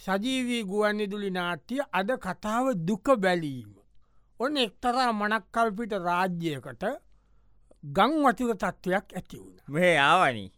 සජීවී ගුවන්විදුලි නාට්‍ය අද කතාව දුක බැලීම. ඔන්න එක්තරා මනක්කල්පිට රාජ්‍යයකට ගං වතුර තත්ත්වයක් ඇති වුණ. මෙහ ආවනි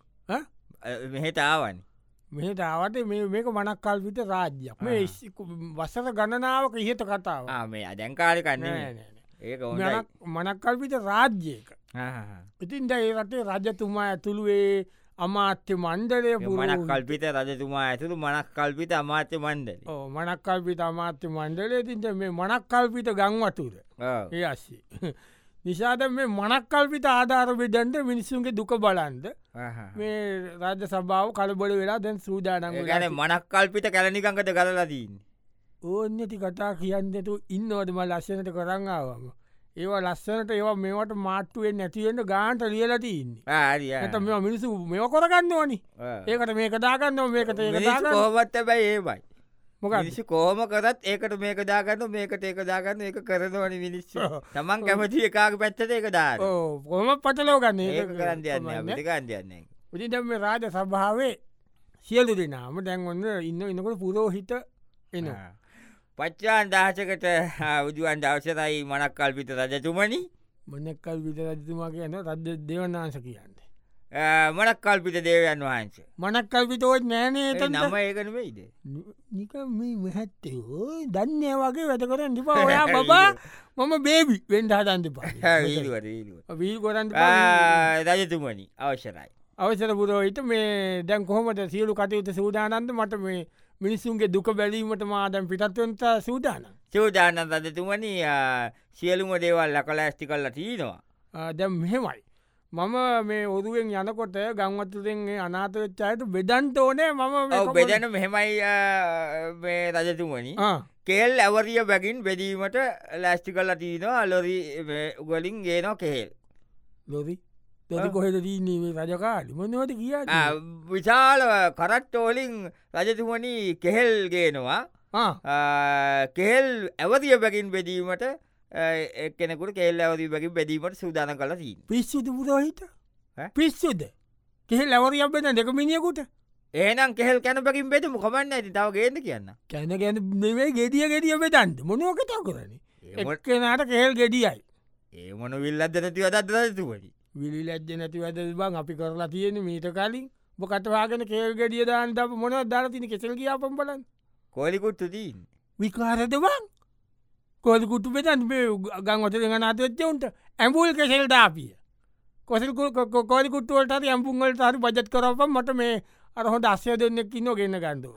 මෙහෙට ආවනි මෙහට ආවට මේක මනක්කල්පිට රාජ්‍යයක් මේ වසර ගණනාවක ඉහත කතාව මේ අදැන්කාලි කන්නේ ඒක මනක්කල්පිට රාජ්‍යයක ඉතින්ද ඒ රටේ රජතුමා ඇතුළුවේ අමාත්‍ය මණ්ඩලය මනක් කල්පිත රජතුමා ඇතුළු මනක් කල්පිත අමාත්‍ය මණ්ඩල මනක්කල්පිත අමාත්‍ය මණ්ඩලය තින්ට මේ මනක්කල්පිට ගංවතුර ඒ අස්සේ නිසාද මේ මනක්කල්පිට ආධාර බෙදන්ට මිනිස්සුන්ගේ දුක බලන්ද මේ රාජ සභාව කලබොල වෙලා දැන් සූදානන් ගැන මනක් කල්පිට කැලනිකංකට කරලදීන්න ඕන්නති කතා කියන්නතු ඉන්නවටම ලස්සනට කරංආවම ඒවා ලස්සනට ඒවා මේවට මාට්ටුවෙන් නැතිවෙන්න ගාන්ට ලියලතින්නේ ඇත මෙ මිනිසු මෙ කොරගන්න ඕනි ඒකට මේක දාගන්න මේකට හොමත් බැයි ඒබයි මොකනිසි කෝම කරත් ඒකට මේක දාගන්න මේකට ඒක දාගන්න ඒක කරනවනි මිනිස්ස තමන් කැමති එකක පැත්තට ඒක දා කොම පටලෝගන්න ඒ කරන්න යන්න ගන්දයන්න උතිදම රාජ සභාවේ සියලු දෙනාම දැන් ඔන්න ඉන්න ඉන්නකොට පුරෝහිත එනවා පච්චාන් දහසකට උදුවන් දවසරයි මනක් කල්පිත රජතුමනි මනක්කල් විත රජතුමා කියන රජ දෙවනාංශ කියන්න මනක් කල්පිත දේවයන් වහන්සේ මනක්කල් විතෝත් නෑනේ නම ඒකන වෙයිද නික මේ මෙහැත්තයෝ දන්න වගේ වැත කරන්න දිපා ඔයා බබා මම බේබි වෙන්ඩ හතන්ත පා වීල් කොරන්න රජතුමනි අවශ්‍යරයි අවසර පුරෝහිත මේ දැන් කොහොමට සියලු කටයුතු සූදානන්ද මට මේ මිනිස්සුන්ගේ දුක බැලීමට මාදැන් පිටත්වන්ත සූදාන සූදානන් රජතුමනි සියලුම දේවල් ලකල ඇස්ටි කල්ල තිීනවා දැම් මෙහෙමයි මම මේ ඔරුවෙන් යනකොට ගංවතුරෙන්ගේ අනාතවෙච්චායට බෙදන්ට ඕනේ මම බෙදන මෙහෙමයි මේ රජතුමනි කෙල් ඇවරිය බැගින් බෙදීමට ලෑස්ටි කල්ල තිීනවා ලොරි ගලින් ගේනවා කෙහෙල් ලොරි තොති කොහෙද දීන්නේ රජකාලි මොනවට කිය විශාල කරට්ටෝලින් රජතුමනි කෙහෙල් ගේනවා කෙහෙල් ඇවතිය බැකින් බෙදීමට එක්කෙනෙකුට කෙල් ඇවදී බැකින් බැදීමට සූදාන කල දී පිස්සුද පුරෝහිත පිස්සුද කෙහෙල් ඇවරියක් බෙන දෙක මිනිියකුට ඒනම් කෙහෙල් කැන බැකින් බෙදම කොමන්න ඇති තව ගේද කියන්න කැන ගැන නෙවේ ගෙදිය ගෙදිය බෙදන්ට මොනුවකතා කරන එක්කෙනට කෙහෙල් ගෙඩියයි ඒ මොන විල්ලද නැති අදත් රජතුමනි විලි ලැජ්ජ නැති වැද බං අපි කරලා තියෙන මීට කලින් බොකටවාගෙන කේල් ගෙඩිය දාන්ට මොන ධරතින කෙසල් කියාපම් බලන් කොලිකුට්ට දීන් විකාරද බං කොලිකුට්ටු පෙතන් ගංවත ගනාතවෙච්චවුන්ට ඇඹුල් කෙසෙල් දාපිය කොසල් කොලිකුට්ටුවලට ඇම්පුන්වලට හරි බජත් කරපම් මට මේ අරහොට අස්්‍යය දෙන්නෙක් ඉන්න ගන්න ගන්දුව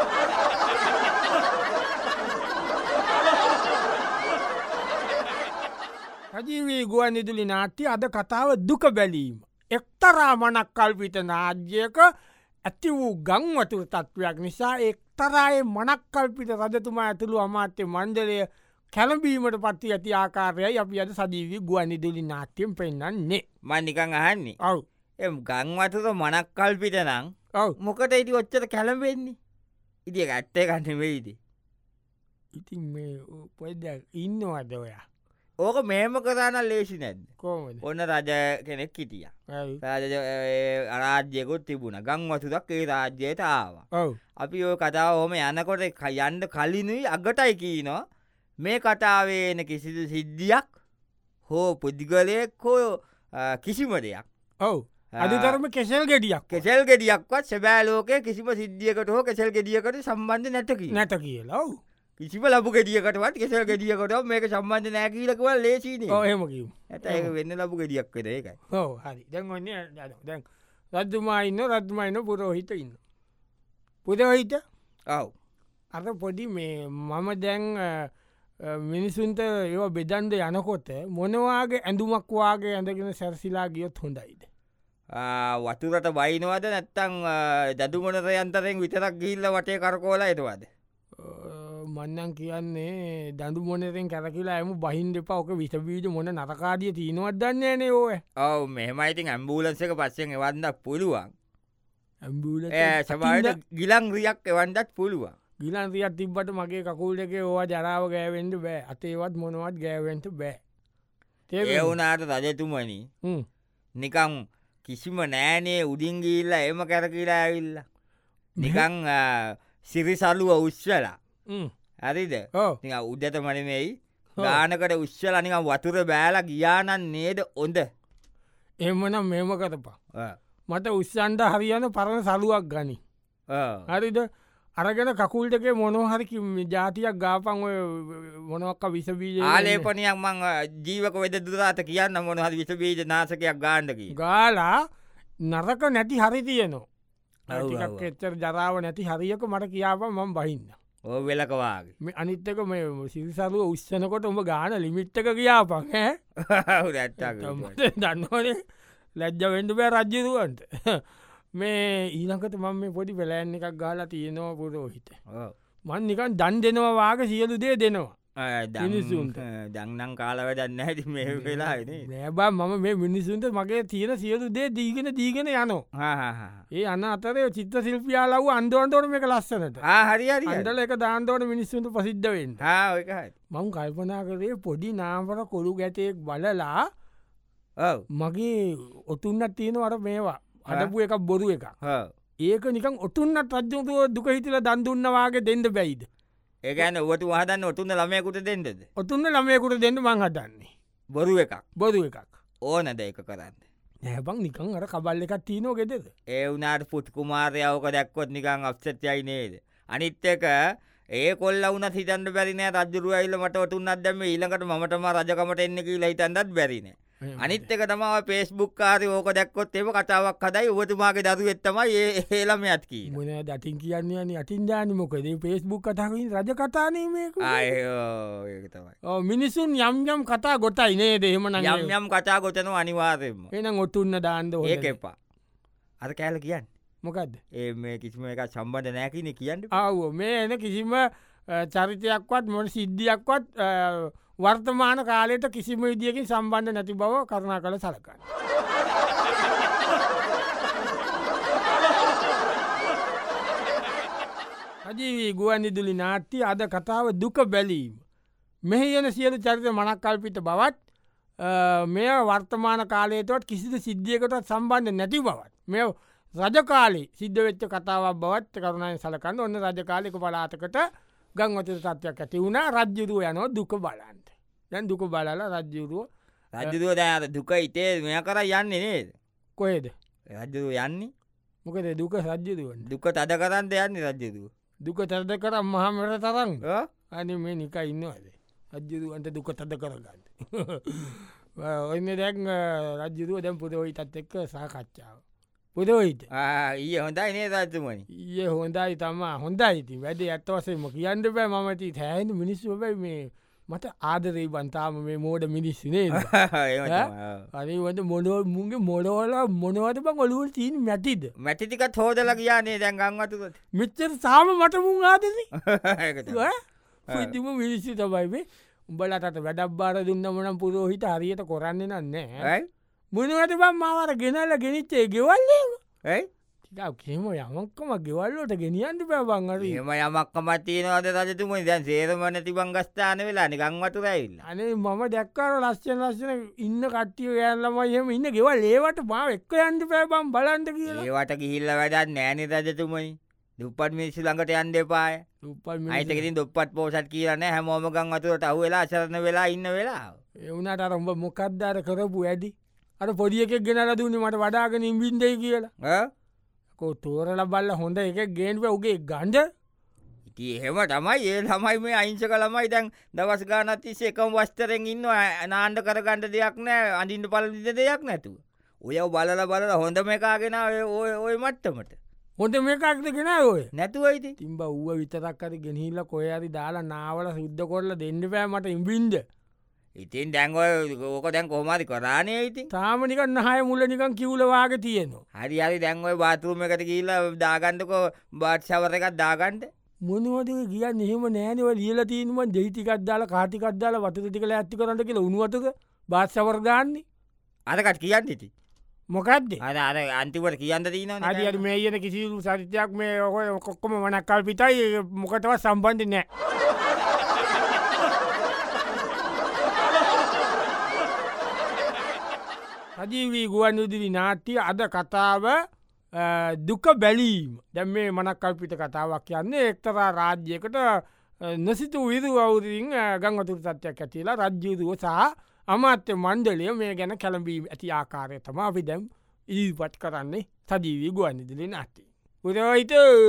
රජීවී ගුවන් ඉදිලි නාට්‍ය අද කතාව දුක බැලීම. එක්තරා මනක් කල්පිත නාජ්‍යයක ඇති වූ ගංවතුර තත්ත්වයක් නිසා එක්තරායේ මනක් කල්පිත රජතුමා ඇතුළු අමාත්‍ය මණ්ඩලය කැළඹීමට පත්ති ඇති ආකාරයයි අපි අද සජීවී ගුවන් ඉදිලි නාට්‍යයෙන් පෙන්න්නන්නේ මන්නිකං අහන්නේ ඔව් එම් ගංවතුර මනක් කල්පිට නං මොකට ඉති ඔච්චට කැළඹෙන්නේ ඉදිිය ඇත්තේ කන්න වෙයිද ඉතින් මේ පොද ඉන්නවද ඔයා ඕක මේම කරන්න ලේසි නැද්ද කෝමද ඔන්න රජ කෙනෙක් හිටිය අරාජ්‍යයකුත් තිබුණ ගංවතුදක් ඒ රාජ්‍යයට ආවා අපි ඔය කතාව හොම යනකොට යන්ඩ කලිනුයි අගටයි කියනවා මේ කතාවේන කිසිදු සිද්ධියක් හෝ පුද්ගලයෙක් හෝ කිසිම දෙයක් ඔවු අධතරම කෙසල් ගෙඩියක් කෙසල් ගෙඩියක්වත් සැබෑලෝක කිසිම සිද්ධියකට හෝ කෙසල් ගෙඩියකට සම්බන්ධ නැටකි නැත කියලා ඔවු කිසිම ලබු ගෙඩියකටවත් කෙසල් ගෙඩියකට මේක සම්බන්ධ නෑකීලකවල් ලේසින හෙමකිව ඇත ඒ වෙන්න ලබු ගෙඩියක් වෙද ඒකයි හෝ හරි දැන් ඔන්න දැන් රජතුමා ඉන්න රත්මයින පුරෝහිත ඉන්න පුදවහිත ඔව් අර පොඩි මේ මම දැන් මිනිසුන්ට ඒවා බෙදන්ද යනකොට මොනවාගේ ඇඳුමක් වගේ ඇඳගෙන සැරසිලා ගියොත් හොඳයිද වතුරට බයිනවද නැත්තං දදුමනත යන්තරෙන් විතරක් ගිල්ල වටේ කරකෝල එතවාද මන්නන් කියන්නේ දඳු මොනරෙන් කැරකිලා ඇම බහින් දෙපා ඕක විසබීජ මොන නරකාදිය තියනවත් දන්නේ නේ ඕය ඔව මෙහමයිතින් ඇම්බූලන්සක පස්සෙන් එවන්නක් පුළුවන් සමට ගිලං රියක් එවන්ඩත් පුළුවන් ගිලන් රියත් තිබ්බට මගේ කකුල් දෙක ඕවා ජරාව ගෑවෙන්ට බෑ අතේවත් මොනවත් ගෑවෙන්ට බෑ ඒ වුනාට රජතුමනි නිකං කිසිම නෑනේ උඩින්ගිල්ල එම කැරකිලා ඇවිල්ල නිකං සිරිසල්ලුව උශ්වලා හරිද උද්දත මනමෙයි ගානකට උශ්වල නික වතුර බෑල ගියානන් නේද ඔොඳ එමනම් මෙම කරපා මට උස්සන්ට හරියන පරණ සලුවක් ගනි හරිද අරගෙන කකුල්ටක මොනොහරි ජාතියක් ගාපන් ඔය මොනොක්ක විසබීජ ආලේපනයක් මං ජීවක වෙද දුරාත කියන්න මොනහරි විසබීජ නාසකයක් ගාණ්ඩකි ගාලා නරක නැති හරි තියනවා එච්චර ජරාව නැති හරියක මට කියාප මම බහින්න ඕ වෙලකවාගේ මේ අනිත්තක මේ සිරිසරුව උස්සනකොට උඹ ගාන ලිමිට්ක කියාපන් දන්නවනේ ලැජ්ජ වෙන්ඩ බෑ රජ්ජරුවන්ට මේ ඊනකට මම මේ පොඩි පෙලෑන් එකක් ගාලා තියෙනවා පුරෝහිත මන් නිකන් දන් දෙනවා වාග සියලු දේ දෙනවා මිනිසුන්ට දංනම් කාලව දන්න ඇති මේ වෙලා නෑබා මම මේ මිනිසුන්ට මගේ තියෙන සියලු දේ දීගෙන දීගෙන යනවා ඒ අන්න අතරේ චිත්ත ශිල්පියා ලව් අන්දෝන්තෝට මේක ලස්සනට හරි අන්ඩල එක දාන්තෝට මිනිස්සුන්ට ප්‍රසිද්ධවෙන් මං කල්පනා කරේ පොඩි නාමර කොළු ගැටයෙක් බලලා මගේ ඔතුන්නත් තියෙනවට මේවා අඩපු එකක් බොරු එක ඒක නිකන් ඔතුන්නත් රජ්ජතුව දුක හිතිල දන්දුන්නවාගේ දෙන්න බැයිද ඒකන ඔට වහදන්න ඔතුන්න ළමයකුට දෙන්නද ඔතුන්න ළමයකුට දෙන්න මං හදන්නේ බොරු එකක් බොරු එකක් ඕනද එක කරන්න නැබං නිකන් අර කබල්ල එකක් තියනෝ ගෙදෙද ඒ වනාට පුට් කුමාරයාවක දැක්කොත් නිකං අප්සත්යයි නේද අනිත් එක ඒ කොල්ල වුන හිතන්ට බැරිනෑ රජරුවයිල්ල මට ඔතුන්නත් දැම ඊළඟට මටම රජකමට එන්න කියලා හිතන්දත් බැරින අනිත් එක තමාව පේස්බුක් කාරය ඕක දැක්කොත් එම කතාවක් හදයි ඔබතුමාගේ දරු එත්තමයි ඒලම ඇත්කී මොන දටින් කියන්නේ අටින් ජානමොකද පේස්බුක් කතාකින් රජ කතානීමක මිනිසුන් යම්යම් කතා ගොතයි නේ දෙහෙමන යම් කතා ගොතන අනිවාර්යම එනම් ඔතුන්න දාන්ද ඒක එපා අර කෑල කියන්න මොකක්ද ඒ මේ කිසිම එක සම්බන්ධ නෑකින කියන්න ආව මේ එන කිසිම චරිතයක්වත් මොට සිද්ධියක්වත් වර්තමාන කාලයට කිසිම විදිියකින් සම්බන්ධ නැති බව කරුණා කළ සලකන්න. අජීවී ගුවන්නිදුලි නාට්‍ය අද කතාව දුක බැලීම. මෙහි යන සියලු චරිත මනක් කල්පිට බවත් මෙය වර්තමාන කාලයටත් කිසිද සිද්ධියකටත් සම්බන්ධ නැති බවත්. මෙ රජකාලේ සිද්ධ වෙච්ච කතාවක් බවත් කරුණයි සලකන්න ඔන්න රජකාලෙක පලාතකට ගංවත සත්‍යයක් ඇති වුණා රජ්ජුරුව යනෝ දුක බලන්ට දැන් දුක බලලා රජ්ජුරුව රජ්ජුරුව දැ දුක ඉතේ මෙය කර යන්නේ නේද කොයද රජ්ජුරුව යන්නේ මොකද දුක රජ්ජුරුවන් දුක තද කරන්න යන්නේ රජ්ජුරුව දුක තද කර මහමට තරං අනි මේ නික ඉන්නවාද රජ්ජුරුවන්ට දුක තද කරගන්න ඔන්න දැන් රජ්ජුරුව දැම් පුරෝහි තත් එක්ක සාකච්ඡාව පුදෝහිත ඒ හොඳයි නේ රජතුමනි ඒ හොඳයි තමා හොඳයිති වැඩ ඇත්වසේම කියන්න බෑ මමති තෑන මිනිස්සු බයි මේ මට ආදරී බන්තාම මේ මෝඩ මිනිස්සනේ අනිවට මොනෝ මුන්ගේ මොඩවල මොනවද බං ඔලුවල් තිීන් මැතිද මැටිතිකත් හෝදල කියන්නේ දැන් ගංවතුක මිච්චර සාම මට මුන් ආදසි පිතිම මිනිස්සි තබයිබේ උඹලටට වැඩක් බාර දුන්න මනම් පුරෝහිත හරියට කොරන්නේ නන්නේ මුණවට බම් මාවර ගෙනල්ල ගෙනනිච්චේ ගෙවල්ලේ ටිකක් කෙම යමක්කම ගෙවල්ලට ගෙනියන්ට පැබංගර එම යමක්කමත්තියනවාද රජතුම දැන් සේරමන තිබං ගස්ථාන වෙලා නිගංවතු රැයිල්ල අනේ මම දැක්කාර ලස්්චන ලස්සන ඉන්න කට්ටිය යල්ලම එහෙම ඉන්න ගෙවල් ඒවට මාව එක්ක යන්ට පැබම් බලන්ට කියලා ඒවට ගිහිල්ල වැඩත් නෑන රජතුමයි දුපත් මිනිස්සු ළඟට යන්ඩ එපාය අයිතකින් දුපත් පෝසත් කියරන හැමෝමගං අතුරට අහු වෙලා අසරන වෙලා ඉන්න වෙලා එවුනට අරඹ මොකක්දාර කරපු ඇඩි අර පොඩිය එකක් ගෙනල දුන්නේ මට වඩාගෙන ඉම්බින්දයි කියලා කෝ තෝරල බල්ල හොඳ එක ගේන්ව උගේ ගණ්ඩ ඉති එහෙම තමයි ඒ ළමයි මේ අයිංසක ළමයි දැන් දවස් ගානත්තිස්සේ එකම වස්තරෙන් ඉන්න නාණ්ඩ කරගණ්ඩ දෙයක් නෑ අඳින්ට පලදිද දෙයක් නැතුව ඔය බලල හොඳ මේකාගෙන ඔය මට්ටමට හොඳ මේකක්ද ගෙන ඔය නැතුවයිති තිම්බ ඌව විතරක් අති ගෙනහිල්ල කොයරි දාලා නාවල සුද්ද කොරල දෙන්න පෑමට ඉම්බින්ද ඉතින් දැන්ගොය ඕක දැන් කොහමරි කරානය ඉති තාමනික නහය මුල නිකන් කිව්ලවාගේ තියෙනවා හරි හරි දැන්ගොය බාතුරුම එකට කියීල දාගන්ඩකෝ බාට්ෂවර එකක් දාගන්ඩ මොනවද කිය නිහම නෑනව ලියල තිීම දෙහිටිකක්දාල කාටිකක්දාල වතු ටිකල ඇත්ති කරට කියල උනුවතුක බාත්සවර ගන්නේ අරකට කියන්න ඉති මොකක්ද අර අන්තිවට කියන්න දීන අඩියට මේ යන කිසිදු සරිතයක් මේ ඔය කොක්කොම මනක්කල් පිතයි මොකටවත් සම්බන්ධ නෑ සජීවී ගුවන් විදුලි නාට්‍ය අද කතාව දුක බැලීම දැම් මේ මනක් කල්පිට කතාවක් කියන්නේ එක්තරා රාජ්‍යයකට නොසිතු විරු අවුරින් ගංවතුර තත්වයක් ඇතිලා රජ්‍යුදුව සහ අමාත්‍ය මණ්ඩලය මේ ගැන කැළඹීම ඇති ආකාරය තම අපි දැම් ඉදිරිපත් කරන්නේ සජීවී ගුවන්නිදිලි නැති. පුරෝහිත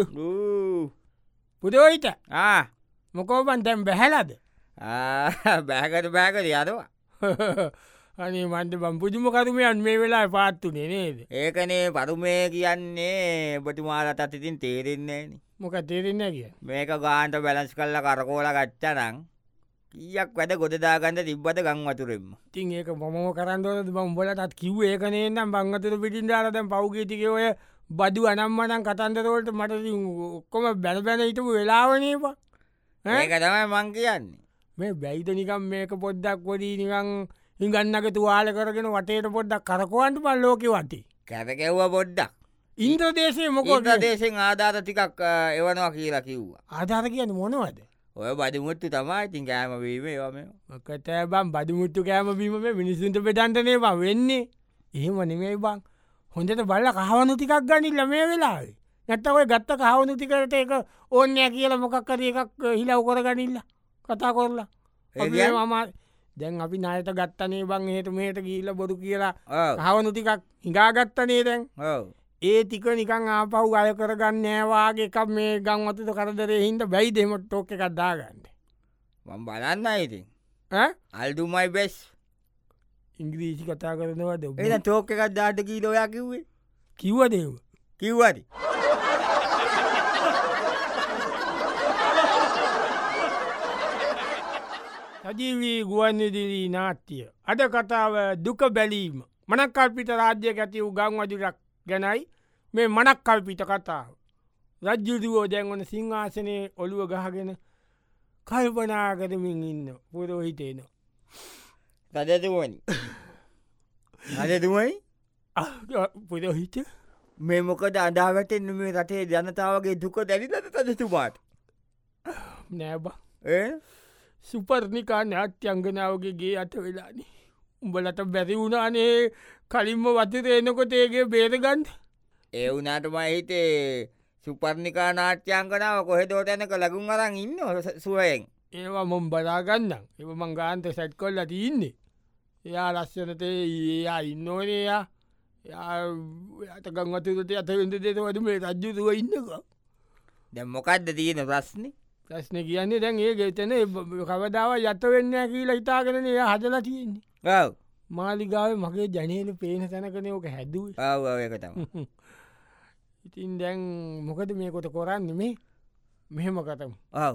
පුරෝහිත මොකෝබන් තැම් බැහැලද බෑකට බෑකට යදවා අනේ මන්ට බම් පුදුමකරුමයන් මේ වෙලා පාත්තුනේ නේද ඒකනේ පරුමය කියන්නේ බටිමාලට අතිතින් තේරෙන්නේ මොක තේරෙන්න කිය මේක ගාන්ට බැලස් කල්ල කරකෝල ගච්චනං කියක් වැඩ ගොඩදාගන්ට තිබ්බට ගංවතුරෙම තින් ඒක මොම කරන්නවද බම්බලටත් කිව් ඒකනේ නම් බංගතුර පිටින් දාලතැන් පෞගේතික ඔය බදු අනම්මනන් කතන්දරවලට මට ඔක්කොම බැන බැන හිටපු වෙලාවනේපා ඒක තමයි මං කියන්නේ මේ බැයිත නිකම් මේක පොද්දක් වොඩී නිකං හිගන්නක තුවාල කරගෙන වටේට පොඩ්ඩක් කරකවන්ට පල් ලෝක වටේ කැරකෙව්ව පොඩ්ඩක් ඉන්ද්‍රදේශය මොක දේශෙන් ආධාර ටිකක් එවනවා කියලා කිව්වා ආධාර කියන මොනවද ඔය බදිමුත්තු තමයි ඉතින් කෑමවීම ඒවම මොකතෑබම් බදිමුත්තු කෑමබීම මිනිසුන්ට පෙටන්ටනේ බ වෙන්නේ එහෙම නෙමේ බං හොඳට බල්ල කහවනු ටිකක් ගනිල්ල මේ වෙලාවේ නැත්ත ඔය ගත්ත කහවනු ටිකට එක ඕන්නෑ කියල මොකක්කර එකක් හිලව් කර ගනිල්ල කතා කොරලා මම දැන් අපි නයට ගත්තනේ බං හට මේට කියීල බොරු කියලා හවනු ටිකක් හිඟාගත්තනේ දැන් ඒ ටික නිකං ආපහු අය කරගන්න නෑවාගේ එකක් මේ ගංවතුට කරදරේ හින්ට බැයි දෙමට ටෝක එකක් දාගන්න මම් බලන්න ඉතින් අල්ඩුමයි බෙස් ඉංග්‍රීසි කතා කරනවද එ ටෝක එකක් දාට කීලෝයා කිව්වේ කිව්වදව කිව්වද සජීවී ගුවන්නිදිලී නාට්‍යය අද කතාව දුක බැලීම මනක් කල්පිට රාජ්‍ය ඇති වූ ගං වජුරක් ගැනයි මේ මනක් කල්පිට කතාව රජ්ජුදුවෝ දැන්වන සිංහාසනය ඔළුව ගහගෙන කල්පනා කරමින් ඉන්න පුරෝහිතේන රජතුවනි රජතුමයි පුරෝහිත මේ මොකද අඩාවැටෙන් මේ රටේ ජනතාවගේ දුක දැනිදත රජතුමාට නෑබ ඒ සුපර්ණිකා නාට්‍යංගනාවගේ ගේ අත වෙලානි උඹලට බැරි වුණානේ කලින්ම වතර එනකොට ඒගේ බේරගන්ඩ ඒ වුනාටම හිතේ සුපර්ණිකා නාට්‍යංගනාව කොහෙදෝට ඇනක ලගුන් අරන් ඉන්න සුවයෙන් ඒවා මොම් බලාගන්න එම මං ගාන්ත සැට් කොල්ල තියන්නේ එයා ලස්සනත ඒයා ඉන්නෝනයා යට ගංවතුරට අතවෙද දෙත වඩ මේ රජ්ජුතුව ඉන්නක දැ මොකක්ද තියෙන ප්‍රශ්නි ප්‍රශ්න කියන්නේ දැන් ඒ ගෙතන කවදාව යත වෙන්න කියලා හිතාගෙන එය හදලා තියෙන්නේ මාලිගාව මගේ ජනයන පේන තැනකන ඕක හැදුව ඒකතම ඉතින් දැන් මොකද මේකොට කොරන්න මේ මෙහෙම කතම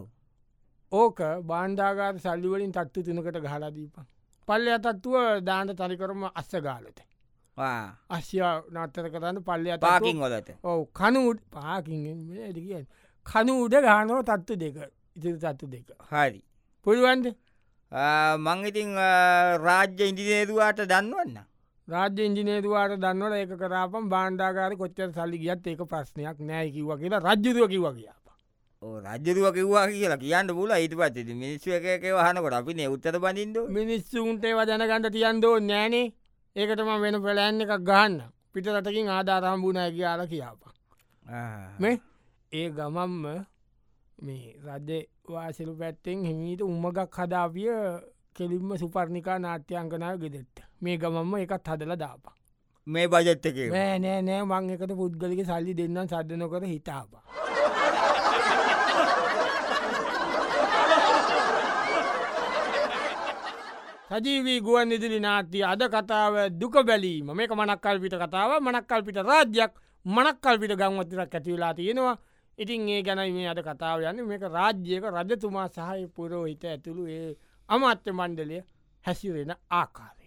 ඕක බාන්ධාගාර සල්ලිවලින් තත්තු තුනකට ගහලාදීපන් පල්ලය තත්තුව දාන්ට තනිකරම අස්ස ගාලත අස්්‍ය නත්තර කරන්න පල්ලය පාකින් වලට ඔව කනුඩ පාකින් කිය කනු උඩ ගානෝ තත්තු දෙක ඉතිරි තත්තු දෙක හරි පුළුවන්ද මංඉතින් රාජ්‍ය ඉන්දිනේදවාට දන්නවන්න රාජ්‍ය ඉංජිනේදවාට දන්නවල ඒක කරාපම් බාණ්ඩාකාර කොච්චර සල්ලි ගියත් ඒක ප්‍රශ්නයක් නෑ කිව්ව කියලා රජ්ජුරුව කිව කියා රජ්ජරුව කිව්වා කියලා කියන්න පුල ඊට පත් මිනිස්සු එක වහනකොට අපි උත්තර බඳින්ද මිනිස්සුන්ටේ වදනගන්න තියන්දෝ නෑනේ ඒකටම වෙන පෙලෑන්න එකක් ගහන්න පිටරටකින් ආධාරම්බුණය කියලා කියාපා මේ ඒ ගමම්ම මේ රජ්‍ය වාසිලු පැත්තෙන් හිමීට උම්මගක් හදාපිය කෙලින්ම සුපර්ණිකා නාට්‍යංකනාව ගෙදෙත්ත මේ ගමම්ම එකත් හදල දාපා මේ බජත්තක නෑ නෑ මං එකට පුද්ගලික සල්ලි දෙන්නම් සද්ධන කර හිතාපා සජීවී ගුවන් ඉදිලි නාට්‍ය අද කතාව දුක බැලීම මේක මනක්කල්පිට කතාව මනක්කල්පිට රාජ්‍යයක් මනක්කල්පිට ගංවතිරක් ඇතිවෙලා තියෙනවා ඉතින් ඒ ගැනයි මේ අද කතාව යන්න මේක රාජ්‍යයක රජතුමා සහය පුරෝහිත ඇතුළු ඒ අමාත්‍ය මණ්ඩලය හැසිරෙන ආකාරය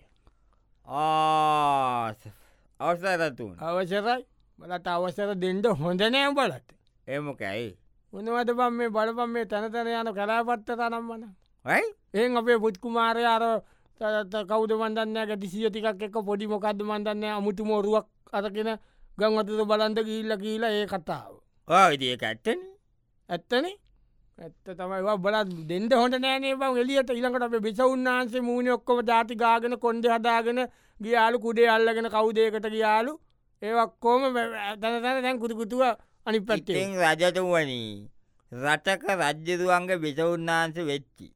අවසරතුන් අවසරයි බලට අවසර දෙන්ඩ හොඳ නෑ බලට ඒමකැයි උනවද බම් මේ බලපම් මේ තැනතන යන කලාපත්ත තනම් වන ඒ අපේ පුත්කුමාරය අර කෞද මන්දන්න ගැටිසිය ටිකක් එක පොඩි මොකක්ද මන්දන්න අමුතු මෝරුවක් අරගෙන ගංවතද බලන්ද ගිල්ල කියලා ඒ කතාව ඉතික ඇත්තන ඇත්තන ඇත්ත තමයි බල දෙන්ඩ හොට නෑනේ බව එලියට ඉළඟට අප බිස උන්නාන්සේ මූුණ ඔක්කොම ජාති ගාගෙන කොන්ඩ හදාගෙන ගියාලු කුඩේ අල්ලගෙන කවුදේකට ගියාලු ඒවක්කෝම තැන දැන් කුතුකුතුව අනි පැත්තේ ඉතින් රජතුවනි රටක රජ්‍යදුවන්ගේ බිසවුන්නාන්ස වෙච්චි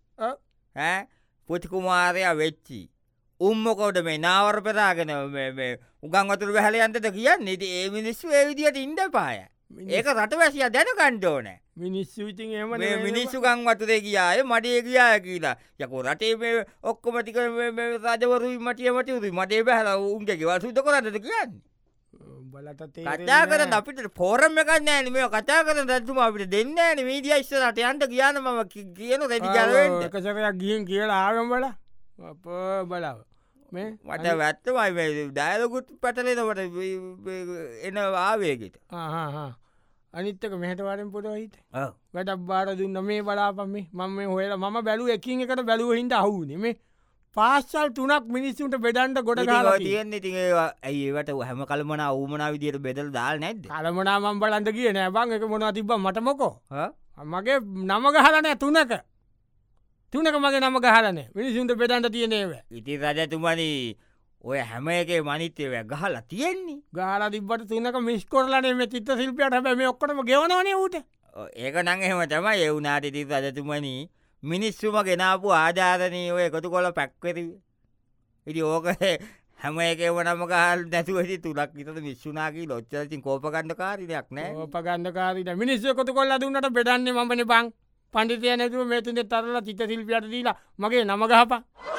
පුතිකුමාරය වෙච්චි උම්මකොට මේ නාවර පෙරාගෙන උගන්වතුර වැහලයන්තද කියන්න ඉති ඒ මිනිස්සු ඒ විදියට ඉන්ඩ පාය ඒක රට වැසිය දැන කණ්ඩෝන මිනිස්සු ඉතින් එම මිනිස්සු ගංවතුරේ කියාය මඩේ කියාය කියලා යකෝ රටේ මේ ඔක්කොමටික රජවරුයි මටිය මටවුරයි මඩේ බැහල උන්ගේ වසුද කරන්නද කියන්නේ කතා කරන අපිට පෝරම එකන්නෑන මේ කතා කරන රැතුම අපිට දෙන්න ෑන මීඩිය ඉස්සරට යන්ට කියන්න ම කියන රැටි ජරවෙන් එකසරයක් ගියෙන් කියලා ආවම් බල බලාව මට වැත්තමයි ඩයලකුත් පටලෙනවට එන ආවේගෙට අනිත්තක මෙහටවරෙන් පොට හිත වැටක් බාර දුන්න මේ බලාපම මම හොල ම බැලු එකින් එකට බැලුව හිට අහුනේ මේ පාස්සල් තුනක් මිනිස්සුන්ට බෙඩන්ට ගොඩ තියන්න ඉති ඇයිවට හැම කලමන අවමන විදියට බෙදල් දාල් නැද කලමනා මම් බලන්ට කිය නෑ බං එක මොනා තිබ මටමොකෝ මගේ නම ගහලනෑ තුනක මගේ නම ගහලන මිනිසුන්ට බෙඩන්ට තියනේව ඉති රජතුමනි ඔය හැම එක මනිත්‍යය ගහලා තියෙන්නේ ගාල තිබට තුනක මිස්කොරලනේ මේ චිත්ත ශිල්පියට හැබ මේ ඔක්කටම ගෙවනවනේ ඌට ඒක නං එහෙම තමයි එවුනාට ඉති රජතුමනී මිනිස්සුම ගෙනාපු ආධාරනී ඔය එකතු කොල පැක්වරි ඉටි ඕක හැම එක වනම කාල් නැතුවති තුරක් විතට විශ්ුනාකී ලොච්චලතින් කෝපගන්න කාරියක් නෑ ඕපගන්න කාරිට මිනිස්සු කොතු කොල්ල දුන්නට බෙඩන්නේ මන බං පණඩිතය නැතුව මේතුන්ට තරලා චිත ශිල්පියට දීලා මගේ නමගහපා